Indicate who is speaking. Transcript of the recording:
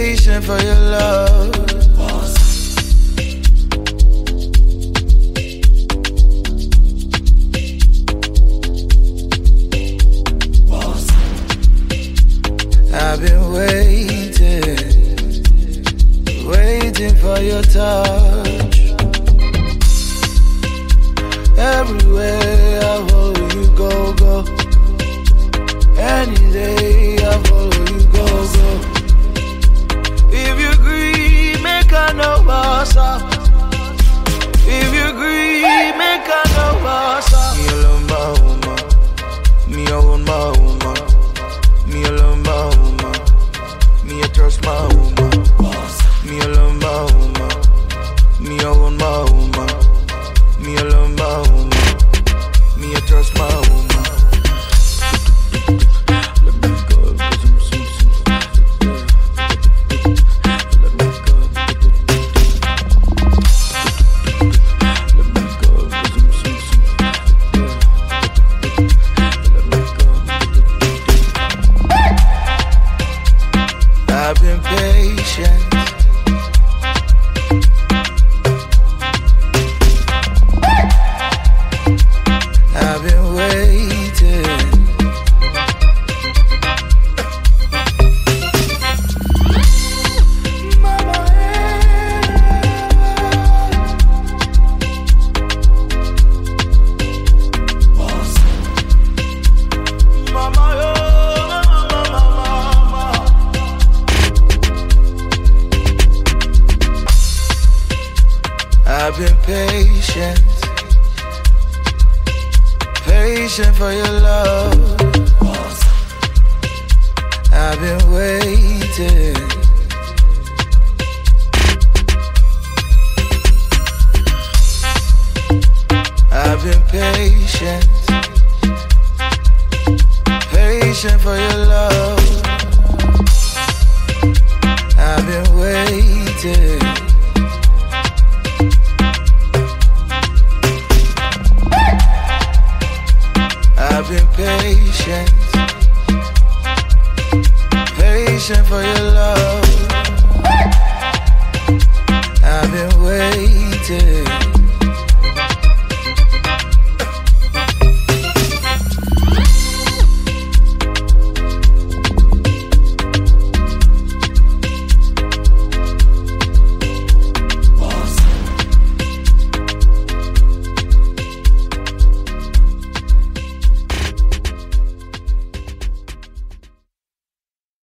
Speaker 1: patient for your love. I've been waiting for your touch. Everywhere I follow you, go. Any day I follow you, go. If you agree, make I know what's up. If you agree, make I know what's up. Me alone, my woman. Me alone, my woman. Me alone, my woman. Me I trust my woman. Me alone, my woman. Me alone, my woman. Me alone, my woman. Me I trust my woman. I've been patient. I've been waiting. Mama, I've been patient for your love. I've been waiting. I've been patient for your love. I've been waiting. I've been patient for your love.